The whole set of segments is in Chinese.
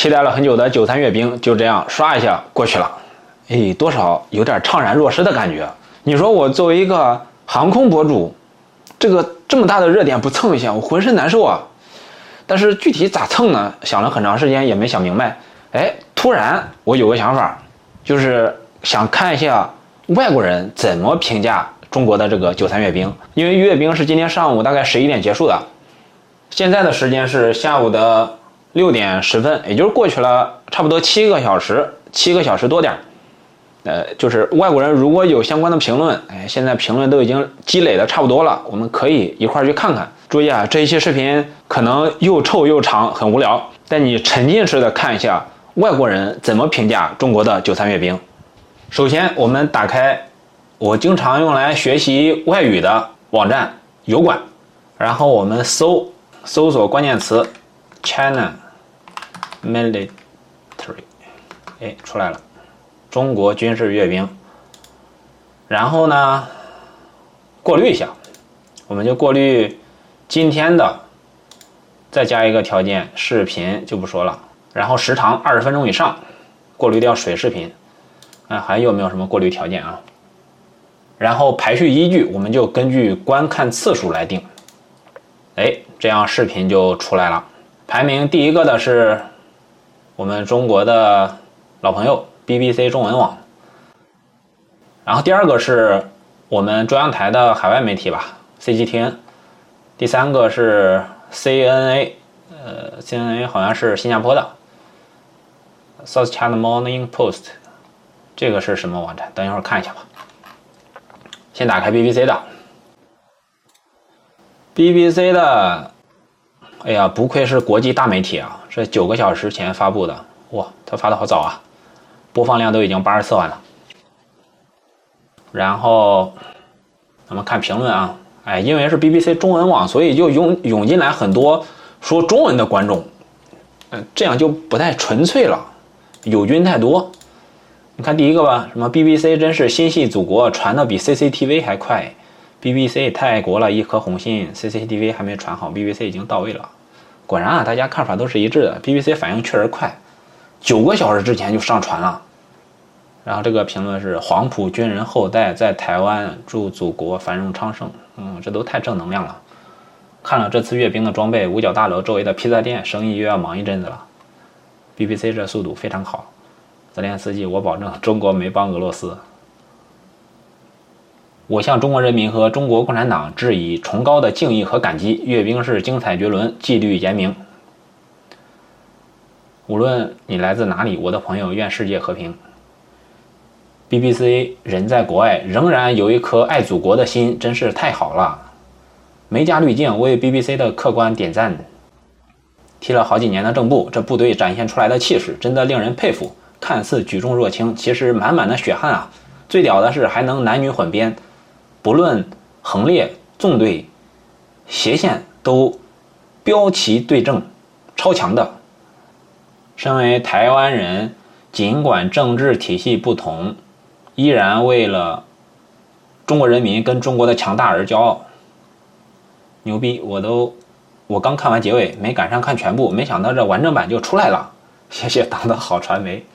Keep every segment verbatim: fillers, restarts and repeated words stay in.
期待了很久的九三阅兵就这样刷一下过去了，哎，多少有点怅然若失的感觉。你说我作为一个航空博主，这个这么大的热点不蹭一下，我浑身难受啊。但是具体咋蹭呢？想了很长时间也没想明白。哎，突然我有个想法，就是想看一下外国人怎么评价中国的这个九三阅兵。因为阅兵是今天上午大概十一点结束的，现在的时间是下午的六点十分，也就是过去了差不多七个小时，七个小时多点。呃，就是外国人如果有相关的评论，哎，现在评论都已经积累的差不多了，我们可以一块儿去看看。注意啊，这一期视频可能又臭又长，很无聊，但你沉浸式的看一下外国人怎么评价中国的九三阅兵。首先，我们打开我经常用来学习外语的网站油管，然后我们搜搜索关键词 China Military， 哎，出来了。中国军事阅兵，然后呢，过滤一下，我们就过滤今天的，再加一个条件，视频就不说了，然后时长二十分钟以上，过滤掉水视频，看还有没有什么过滤条件啊？然后排序依据，我们就根据观看次数来定，哎，这样视频就出来了。排名第一个的是我们中国的老朋友。B B C 中文网，然后第二个是我们中央台的海外媒体吧 ，C G T N， 第三个是 C N A， 呃 ，C N A 好像是新加坡的 ，South China Morning Post， 这个是什么网站？等一会儿看一下吧。先打开 B B C 的 ，B B C 的，哎呀，不愧是国际大媒体啊，这九个小时前发布的，哇，它发的好早啊。播放量都已经八十四万了，然后我们看评论啊，哎，因为是 B B C 中文网，所以就涌涌进来很多说中文的观众，嗯、呃，这样就不太纯粹了，友军太多。你看第一个吧，什么 B B C 真是心系祖国，传的比 C C T V 还快 ，B B C 太爱国了，一颗红心 ，C C T V 还没传好 ，B B C 已经到位了。果然啊，大家看法都是一致的 ，B B C 反应确实快。九个小时之前就上传了，然后这个评论是黄埔军人后代在台湾祝祖国繁荣昌盛，嗯，这都太正能量了。看了这次阅兵的装备，五角大楼周围的披萨店生意又要忙一阵子了。B B C 这速度非常好，泽连斯基，我保证中国没帮俄罗斯。我向中国人民和中国共产党致以崇高的敬意和感激，阅兵式精彩绝伦，纪律严明。无论你来自哪里，我的朋友，愿世界和平。B B C 人在国外仍然有一颗爱祖国的心，真是太好了。没加滤镜，为 B B C 的客观点赞。踢了好几年的正步，这部队展现出来的气势真的令人佩服。看似举重若轻，其实满满的血汗啊！最屌的是还能男女混编，不论横列、纵队、斜线都标旗对正，超强的。身为台湾人，尽管政治体系不同，依然为了中国人民跟中国的强大而骄傲。牛逼！我都我刚看完结尾，没赶上看全部，没想到这完整版就出来了。谢谢党的好传媒。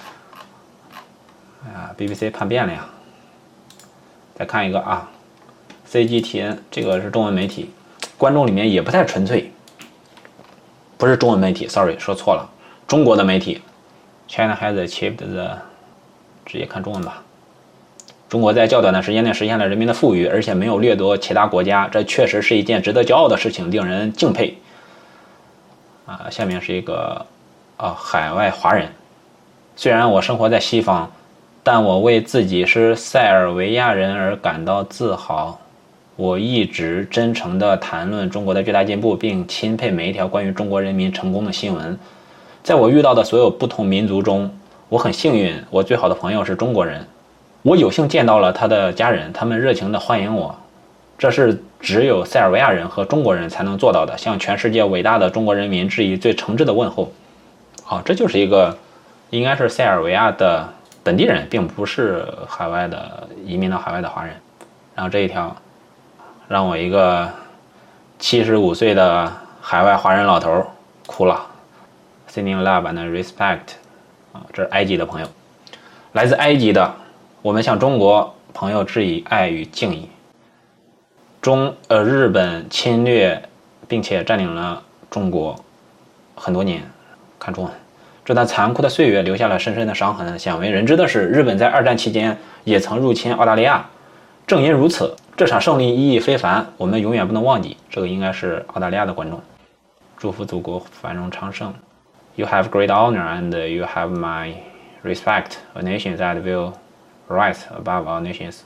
哎呀 ，B B C 叛变了呀！再看一个啊 ，C G T N 这个是中文媒体，观众里面也不太纯粹，不是中文媒体 ，sorry 说错了。中国的媒体 ，China has achieved the， 直接看中文吧。中国在较短的时间内实现了人民的富裕，而且没有掠夺其他国家，这确实是一件值得骄傲的事情，令人敬佩。啊，下面是一个啊海外华人，虽然我生活在西方，但我为自己是塞尔维亚人而感到自豪。我一直真诚地谈论中国的巨大进步，并钦佩每一条关于中国人民成功的新闻。在我遇到的所有不同民族中，我很幸运，我最好的朋友是中国人。我有幸见到了他的家人，他们热情地欢迎我，这是只有塞尔维亚人和中国人才能做到的，向全世界伟大的中国人民致以最诚挚的问候。哦，这就是一个应该是塞尔维亚的本地人，并不是海外的移民到海外的华人。然后这一条让我一个七十五岁的海外华人老头哭了。 sending love and respect 啊，这是埃及的朋友。来自埃及的，我们向中国朋友致以爱与敬意。中呃日本侵略并且占领了中国很多年，看中文。这段残酷的岁月留下了深深的伤痕。鲜为人知的是，日本在二战期间也曾入侵澳大利亚。正因如此，这场胜利意义非凡，我们永远不能忘记。这个应该是澳大利亚的观众。祝福祖国繁荣昌盛。You have great honor and you have my respect, a nation that will rise above all nations.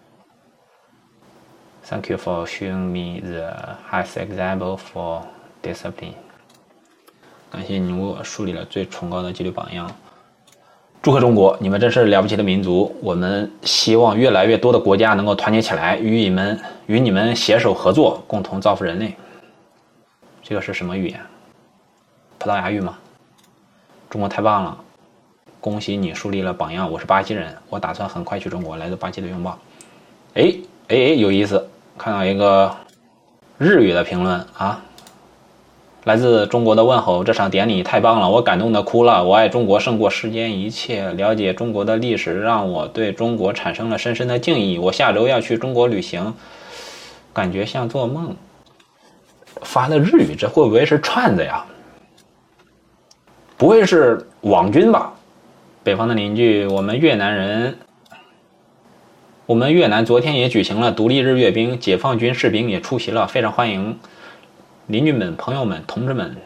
Thank you for showing me the highest example for discipline. 感谢你为我树立了最崇高的纪律榜样。祝贺中国，你们真是了不起的民族！我们希望越来越多的国家能够团结起来，与你们与你们携手合作，共同造福人类。这个是什么语言？葡萄牙语吗？中国太棒了，恭喜你树立了榜样。我是巴西人，我打算很快去中国。来自巴西的拥抱。哎哎哎，有意思，看到一个日语的评论啊。来自中国的问候，这场典礼太棒了，我感动的哭了。我爱中国胜过世间一切，了解中国的历史让我对中国产生了深深的敬意。我下周要去中国旅行，感觉像做梦。发的日语，这会不会是串子呀？不会是网军吧？北方的邻居，我们越南人，我们越南昨天也举行了独立日阅兵，解放军士兵也出席了，非常欢迎。邻居们、朋友们、同志们，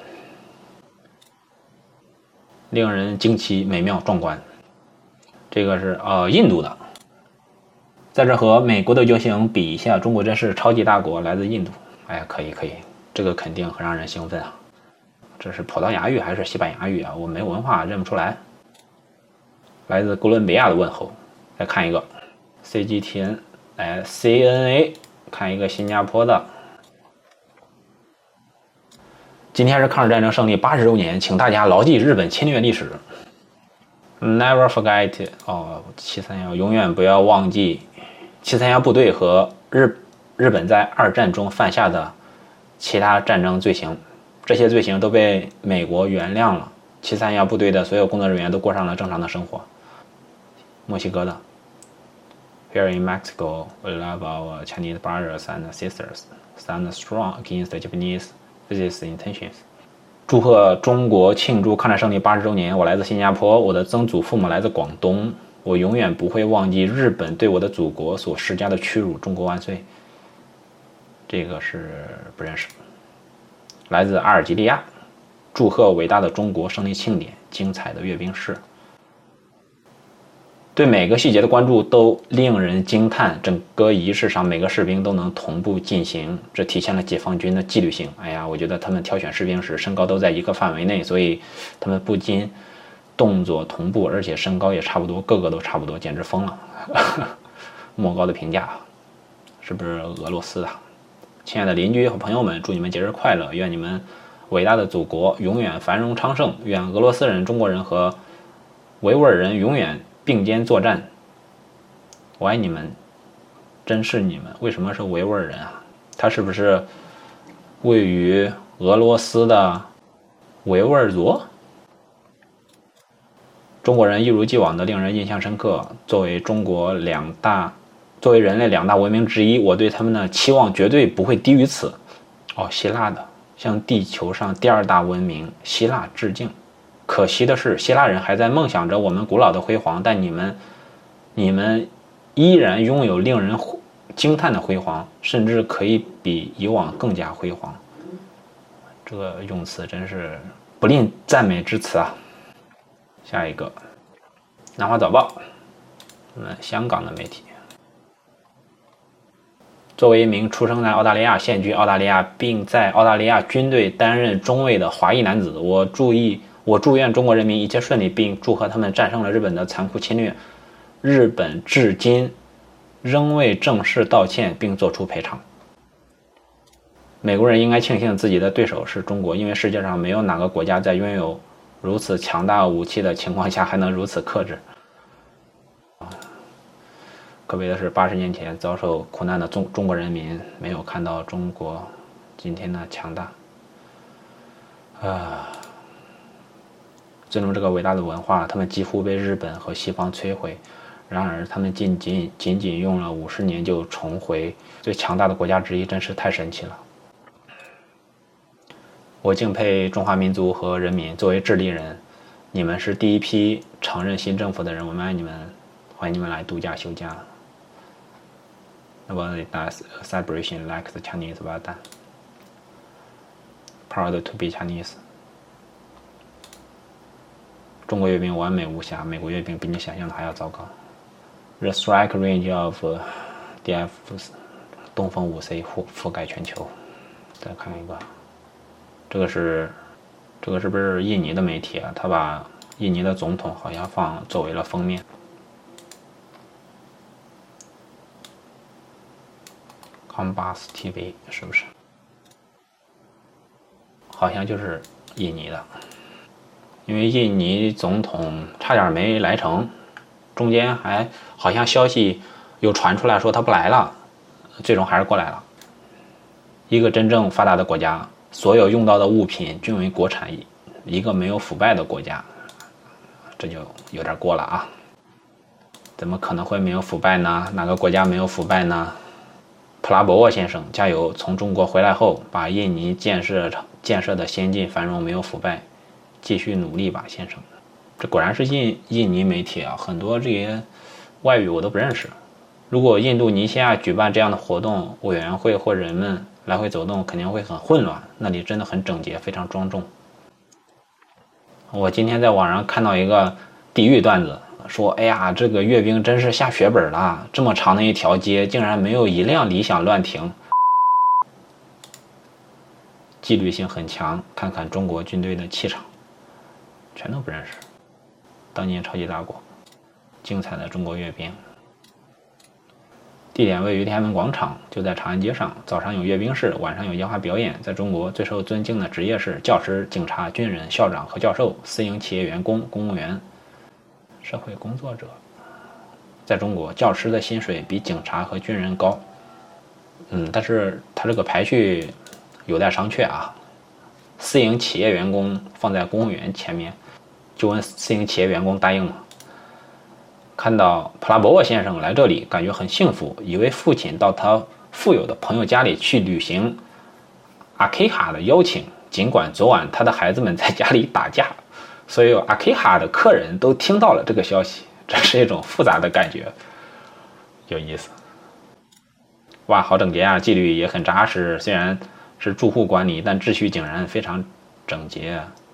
令人惊奇、美妙、壮观。这个是呃印度的，在这和美国的游行比一下，中国真是超级大国，来自印度。哎呀，可以可以，这个肯定很让人兴奋啊！这是葡萄牙语还是西班牙语啊？我没有文化，认不出来。来自哥伦比亚的问候，再看一个 C G T N， 来 C N A， 看一个新加坡的。今天是抗日战争胜利八十周年，请大家牢记日本侵略历史。Never forget 哦，七三一永远不要忘记七三一部队和日日本在二战中犯下的其他战争罪行，这些罪行都被美国原谅了。七三一部队的所有工作人员都过上了正常的生活。墨西哥的 Here in Mexico, we love our Chinese brothers and sisters, stand strong against the Japanese This intentions. 祝贺中国庆祝抗战胜利八十周年！我来自新加坡，我的曾祖父母来自广东。我永远不会忘记日本对我的祖国所施加的屈辱。中国万岁！这个是不认识。来自阿尔及利亚，祝贺伟大的中国胜利庆典，精彩的阅兵式。对每个细节的关注都令人惊叹，整个仪式上每个士兵都能同步进行，这体现了解放军的纪律性。哎呀，我觉得他们挑选士兵时身高都在一个范围内，所以他们不仅动作同步，而且身高也差不多，个个都差不多，简直疯了。莫高的评价，是不是俄罗斯的？亲爱的邻居和朋友们，祝你们节日快乐！愿你们伟大的祖国永远繁荣昌盛！愿俄罗斯人、中国人和维吾尔人永远并肩作战。我爱你们，真是你们。为什么是维吾尔人啊？他是不是位于俄罗斯的维吾尔族？中国人一如既往的令人印象深刻。作为中国两大，作为人类两大文明之一，我对他们的期望绝对不会低于此。哦，希腊的，向地球上第二大文明希腊致敬。可惜的是，希腊人还在梦想着我们古老的辉煌，但你们，你们依然拥有令人惊叹的辉煌，甚至可以比以往更加辉煌。这个用词真是不吝赞美之词啊！下一个，南华早报，我们香港的媒体。作为一名出生在澳大利亚、现居澳大利亚，并在澳大利亚军队担任中尉的华裔男子，我注意。我祝愿中国人民一切顺利，并祝贺他们战胜了日本的残酷侵略。日本至今仍未正式道歉并作出赔偿。美国人应该庆幸自己的对手是中国，因为世界上没有哪个国家在拥有如此强大武器的情况下还能如此克制。可悲的是，八十年前遭受苦难的中中国人民没有看到中国今天的强大。啊。 尊重这个伟大的文化，他们几乎被日本和西方摧毁，然而他们仅仅仅仅用了五十年就重回最强大的国家之一，真是太神奇了。我敬佩中华民族和人民，作为智利人，你们是第一批承认新政府的人，我们爱你们，欢迎你们来度假休假。Nobody does a celebration like the Chinese well done. Proud to be Chinese. 中国阅兵完美无瑕，美国阅兵比你想象的还要糟糕。The strike range of D F 东风五 C 覆覆盖全球。再看一个，这个是这个是不是印尼的媒体啊？他把印尼的总统好像放作为了封面。Combas T V 是不是？好像就是印尼的。因为印尼总统差点没来成，中间还好像消息又传出来说他不来了，最终还是过来了。一个真正发达的国家，所有用到的物品均为国产，一个没有腐败的国家，这就有点过了啊！怎么可能会没有腐败呢？哪个国家没有腐败呢？普拉博沃先生，加油！从中国回来后，把印尼建设建设的先进繁荣，没有腐败。继续努力吧，先生。这果然是印印尼媒体啊，很多这些外语我都不认识。如果印度尼西亚举办这样的活动，委员会或人们来回走动，肯定会很混乱。那里真的很整洁，非常庄重。我今天在网上看到一个地狱段子，说：“哎呀，这个阅兵真是下血本了，这么长的一条街，竟然没有一辆理想乱停。”纪律性很强，看看中国军队的气场。全都不认识，当年超级大国，精彩的中国阅兵。地点位于天安门广场，就在长安街上。早上有阅兵式，晚上有烟花表演。在中国最受尊敬的职业是教师、警察、军人、校长和教授，私营企业员工、公务员、社会工作者。在中国，教师的薪水比警察和军人高。嗯，但是他这个排序有待商榷啊。私营企业员工放在公务员前面。就问私营企业员工答应吗？看到普拉博沃先生来这里，感觉很幸福。一位父亲到他富有的朋友家里去履行阿 K 哈的邀请，尽管昨晚他的孩子们在家里打架，所有阿 K 哈的客人都听到了这个消息，这是一种复杂的感觉，有意思。哇，好整洁啊，纪律也很扎实。虽然是住户管理，但秩序井然，非常整洁。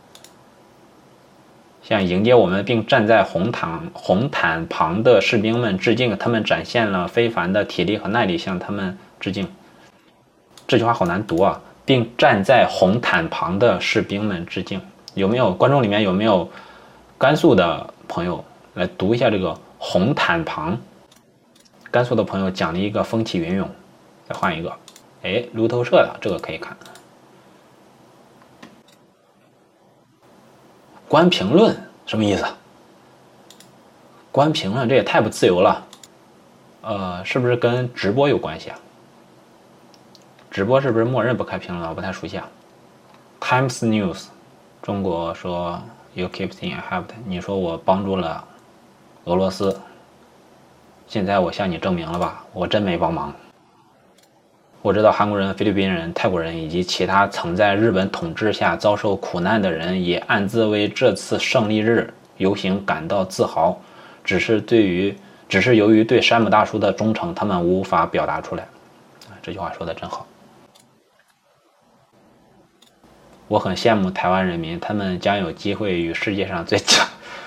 向迎接我们并站在红毯红毯旁的士兵们致敬，他们展现了非凡的体力和耐力，向他们致敬。这句话好难读啊！并站在红毯旁的士兵们致敬，有没有观众里面有没有甘肃的朋友来读一下这个红毯旁？甘肃的朋友讲了一个风起云涌，再换一个，哎，路透社的这个可以看。关评论什么意思？关评论这也太不自由了，呃，是不是跟直播有关系啊？直播是不是默认不开评论？我不太熟悉啊。Times News， 中国说 You keep saying I helped， 你说我帮助了俄罗斯，现在我向你证明了吧，我真没帮忙。我知道韩国人、菲律宾人、泰国人以及其他曾在日本统治下遭受苦难的人也暗自为这次胜利日游行感到自豪，只是对于只是由于对山姆大叔的忠诚，他们无法表达出来。这句话说的真好。我很羡慕台湾人民，他们将有机会与世界上最强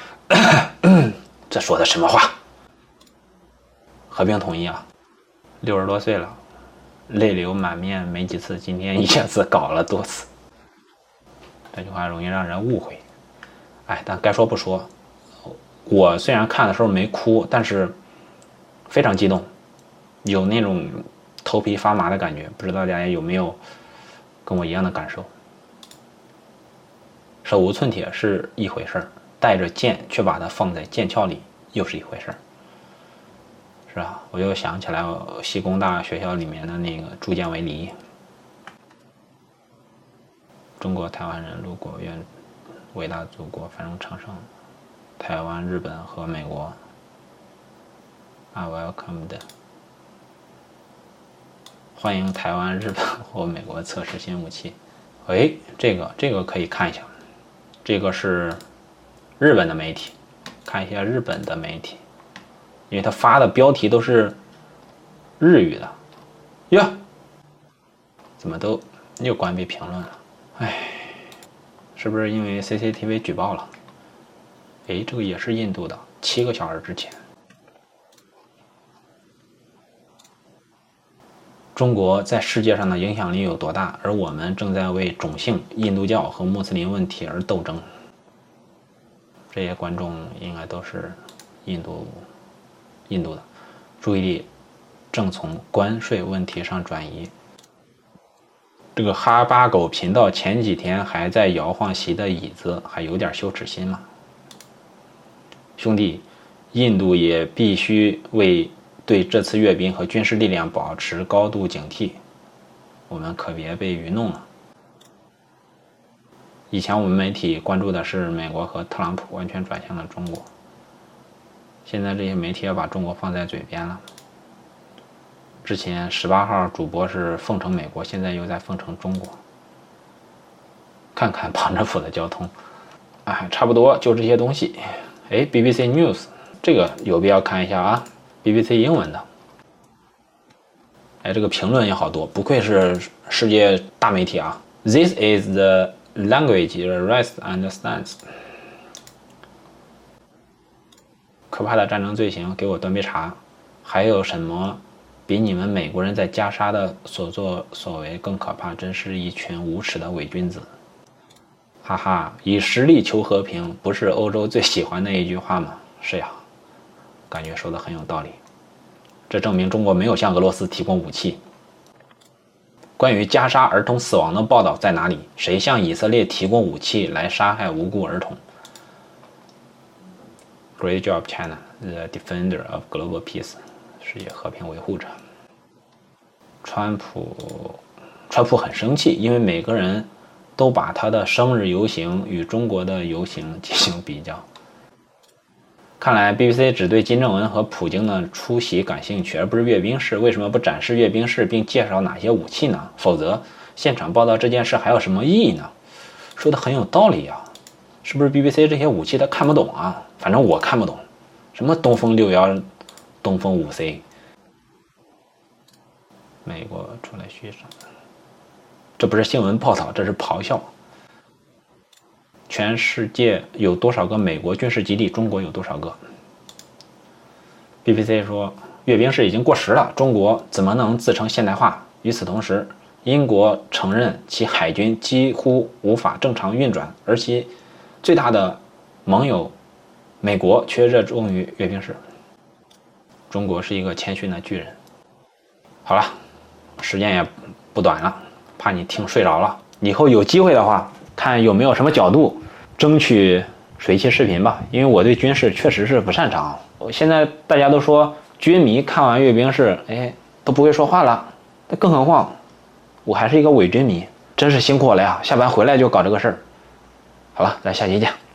这说的什么话？合并统一啊，六十多岁了，泪流满面没几次，今天一下子搞了多次，这句话容易让人误会。哎，但该说不说，我虽然看的时候没哭，但是非常激动，有那种头皮发麻的感觉，不知道大家有没有跟我一样的感受？手无寸铁是一回事儿，带着剑却把它放在剑鞘里又是一回事儿，是吧？我又想起来西工大学校里面的那个铸剑为犁，中国台湾人陆国渊伟大祖国繁荣昌盛，台湾、日本和美国 are welcomed。欢迎台湾、日本或美国测试新武器。哎，这个这个可以看一下，这个是日本的媒体，看一下日本的媒体，因为他发的标题都是日语的。呀，怎么都又关闭评论了？哎，是不是因为 C C T V 举报了？哎，这个也是印度的，七个小时之前。中国在世界上的影响力有多大？而我们正在为种姓、印度教和穆斯林问题而斗争。这些观众应该都是印度、印度的，注意力正从关税问题上转移。这个哈巴狗频道前几天还在摇晃席的椅子，还有点羞耻心吗？兄弟，印度也必须为对这次阅兵和军事力量保持高度警惕，我们可别被愚弄了。以前我们媒体关注的是美国和特朗普，完全转向了中国。现在这些媒体要把中国放在嘴边了。之前十八号主播是奉承美国，现在又在奉承中国。看看旁遮普的交通，哎，差不多就这些东西。哎 ，B B C News 这个有必要看一下啊。B B C 英文的，哎，这个评论也好多，不愧是世界大媒体啊。This is the language the rest understands。可怕的战争罪行，给我端杯茶。还有什么比你们美国人在加沙的所作所为更可怕？真是一群无耻的伪君子。哈哈，以实力求和平，不是欧洲最喜欢的一句话吗？是呀。感觉说的很有道理，这证明中国没有向俄罗斯提供武器。关于加沙儿童死亡的报道在哪里？谁向以色列提供武器来杀害无辜儿童 ？Great job, China, the defender of global peace， 世界和平维护者。川普，川普很生气，因为每个人都把他的生日游行与中国的游行进行比较。看来 B B C 只对金正恩和普京的出席感兴趣，而不是阅兵式。为什么不展示阅兵式并介绍哪些武器呢？否则现场报道这件事还有什么意义呢？说的很有道理啊，是不是 B B C 这些武器他看不懂啊？反正我看不懂，什么东风六幺、东风五 C， 美国出来嘘声，这不是新闻报道，这是咆哮。全世界有多少个美国军事基地？中国有多少个 ？B B C 说，阅兵式已经过时了，中国怎么能自称现代化？与此同时，英国承认其海军几乎无法正常运转，而其最大的盟友美国却热衷于阅兵式。中国是一个谦逊的巨人。好了，时间也不短了，怕你听睡着了。以后有机会的话，看有没有什么角度，争取水期视频吧，因为我对军事确实是不擅长。现在大家都说军迷看完阅兵式，哎，都不会说话了，那更何况我还是一个伪军迷，真是辛苦我了呀！下班回来就搞这个事儿。好了，咱下期见。